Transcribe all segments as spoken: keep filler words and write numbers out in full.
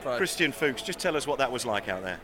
Pride. Christian Fuchs, just tell us what that was like out there.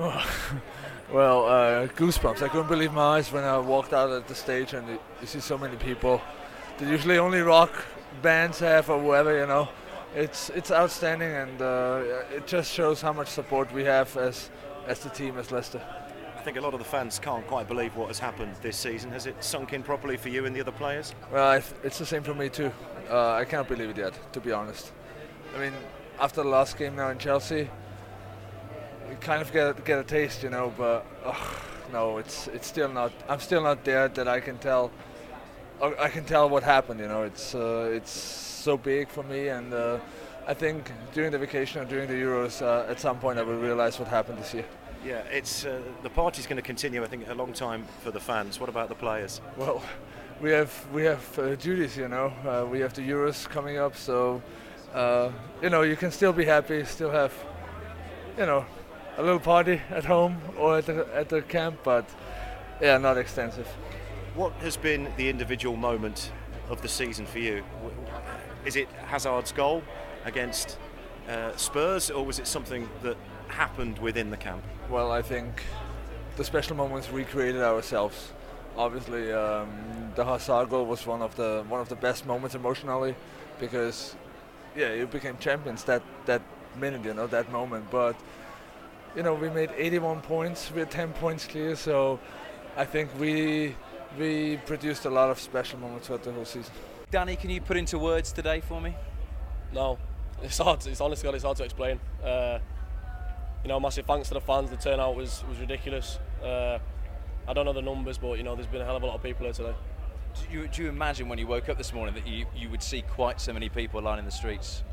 Well, uh, goosebumps. I couldn't believe my eyes when I walked out at the stage and you see so many people. That usually only rock bands have or whoever, you know. It's it's outstanding, and uh, it just shows how much support we have as as the team, as Leicester. I think a lot of the fans can't quite believe what has happened this season. Has it sunk in properly for you and the other players? Well, I th- it's the same for me too. Uh, I can't believe it yet, to be honest. I mean, after the last game now in Chelsea, you kind of get get a taste, you know. But oh, no, it's it's still not. I'm still not there that I can tell. I can tell what happened, you know. It's uh, it's so big for me, and uh, I think during the vacation or during the Euros, uh, at some point I will realize what happened this year. Yeah, it's uh, the party's going to continue. I think a long time for the fans. What about the players? Well, we have we have uh, duties, you know. Uh, we have the Euros coming up, so uh, you know you can still be happy, still have, you know, a little party at home or at the at the camp, but yeah, not extensive. What has been the individual moment of the season for you? Is it Hazard's goal against uh, Spurs, or was it something that happened within the camp? Well, I think the special moments we created ourselves. Obviously, um, the Hazard goal was one of the one of the best moments emotionally, because yeah, you became champions that that minute, you know, that moment. But you know, we made eighty-one points, we had ten points clear, so I think we. We produced a lot of special moments throughout the whole season. Danny, can you put into words today for me? No, it's hard. It's honestly, it's hard to explain. Uh, you know, massive thanks to the fans. The turnout was was ridiculous. Uh, I don't know the numbers, but you know, there's been a hell of a lot of people here today. Do you, do you imagine when you woke up this morning that you you would see quite so many people lining the streets?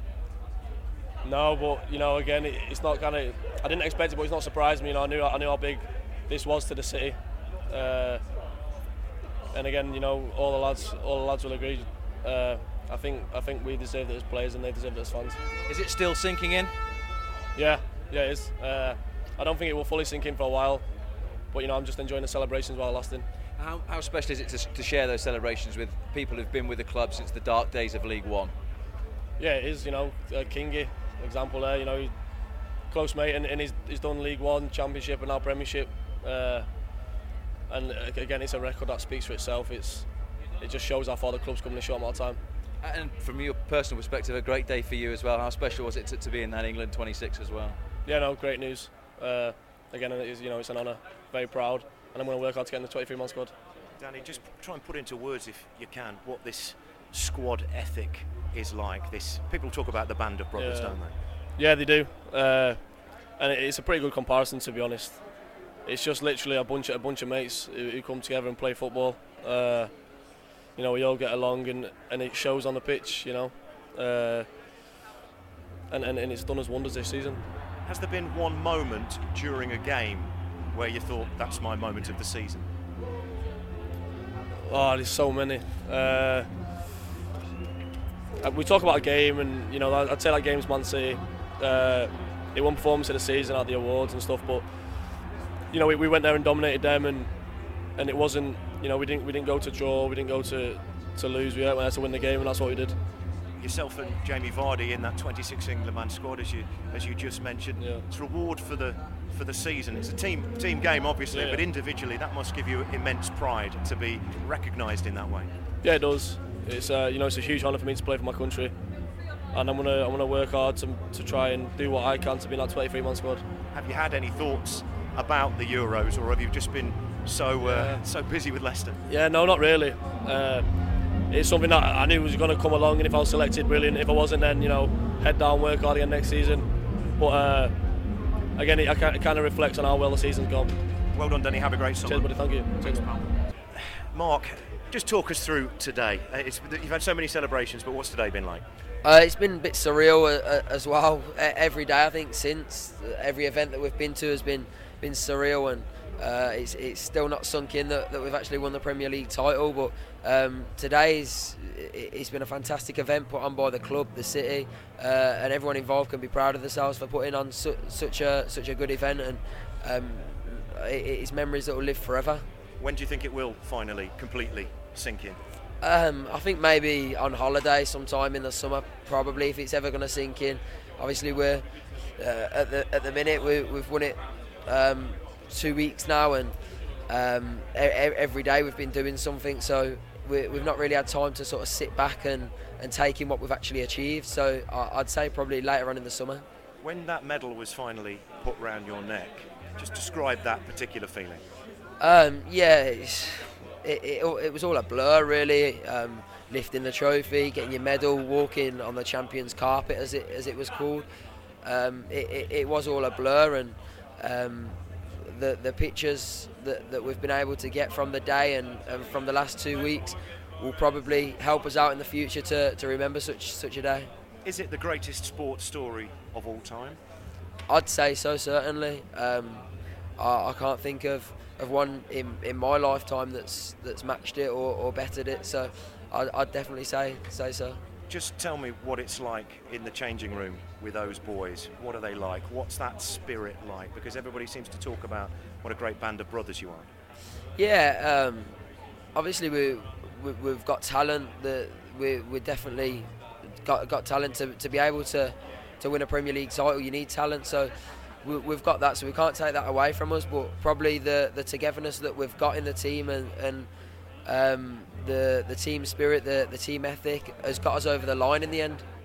No, but you know, again, it, it's not kind of. I didn't expect it, but it's not surprised me. You know, I knew I knew how big this was to the city. Uh, And again, you know, all the lads, all the lads will agree. Uh, I think, I think we deserved it as players, and they deserved it as fans. Is it still sinking in? Yeah, yeah, it is. Uh, I don't think it will fully sink in for a while, but you know, I'm just enjoying the celebrations while it lasting. How, how special is it to, to share those celebrations with people who've been with the club since the dark days of League One? Yeah, it is. You know, uh, Kingy, example there. You know, he's close mate, and, and he's, he's done League One, Championship, and now Premiership. Uh, And again, it's a record that speaks for itself. It's it just shows how far the club's come in a short amount of time. And from your personal perspective, a great day for you as well. How special was it to, to be in that England twenty-six as well? Yeah, no, great news. Uh, again, it is, you know, it's an honour. Very proud, and I'm going to work hard to get in the twenty-three man squad. Danny, just try and put into words, if you can, what this squad ethic is like. This people talk about the band of brothers, yeah. don't they? Yeah, they do, uh, and it's a pretty good comparison, to be honest. It's just literally a bunch of a bunch of mates who, who come together and play football. Uh, you know, we all get along, and, and it shows on the pitch. You know, uh, and, and and it's done us wonders this season. Has there been one moment during a game where you thought, that's my moment of the season? Oh, there's so many. Uh, we talk about a game, and you know, I'd say that game's Man City. Uh, they won performance of the season at the awards and stuff, but you know, we, we went there and dominated them, and and it wasn't, you know, we didn't we didn't go to draw, we didn't go to to lose. We went there to win the game, and that's what we did. Yourself and Jamie Vardy in that twenty-six England man squad, as you as you just mentioned. Yeah. It's a reward for the for the season. It's a team team game, obviously, yeah. but individually that must give you immense pride to be recognised in that way. Yeah, it does. It's uh, you know, it's a huge honour for me to play for my country, and I'm gonna I'm gonna work hard to to try and do what I can to be in that twenty-three man squad. Have you had any thoughts about the Euros, or have you just been so uh, yeah. so busy with Leicester? Yeah, no, not really. Uh, it's something that I knew was going to come along, and if I was selected, brilliant. If I wasn't, then you know, head down, work hard again next season. But uh, again, it, it kind of reflects on how well the season's gone. Well done, Danny. Have a great summer. Cheers, buddy. Thank you. Thanks, pal. Mark, just talk us through today. Uh, it's, you've had so many celebrations, but what's today been like? Uh, it's been a bit surreal uh, as well. Uh, every day, I think, since every event that we've been to has been been surreal, and uh, it's it's still not sunk in that, that we've actually won the Premier League title. But um, today's it's been a fantastic event put on by the club, the city, uh, and everyone involved can be proud of themselves for putting on su- such a such a good event, and um, it, it's memories that will live forever. When do you think it will finally completely sink in? Um, I think maybe on holiday sometime in the summer, probably, if it's ever going to sink in. Obviously, we're uh, at the at the minute we, we've won it um, two weeks now, and um, e- every day we've been doing something. So we, we've not really had time to sort of sit back and, and take in what we've actually achieved. So I, I'd say probably later on in the summer. When that medal was finally put round your neck, just describe that particular feeling. Um, yeah, it's, it, it it was all a blur really. Um, lifting the trophy, getting your medal, walking on the champions carpet as it as it was called. Um, it, it, it was all a blur, and um, the the pictures that, that we've been able to get from the day and, and from the last two weeks will probably help us out in the future to, to remember such such a day. Is it the greatest sports story of all time? I'd say so, certainly. Um, I, I can't think of, of one in, in my lifetime that's that's matched it or, or bettered it. So I'd, I'd definitely say say so. Just tell me what it's like in the changing room with those boys. What are they like? What's that spirit like? Because everybody seems to talk about what a great band of brothers you are. Yeah, um, obviously we, we we've got talent. That we we definitely got got talent to, to be able to, to win a Premier League title. You need talent, so we, we've got that. So we can't take that away from us. But probably the, the togetherness that we've got in the team and and um, the the team spirit, the the team ethic has got us over the line in the end.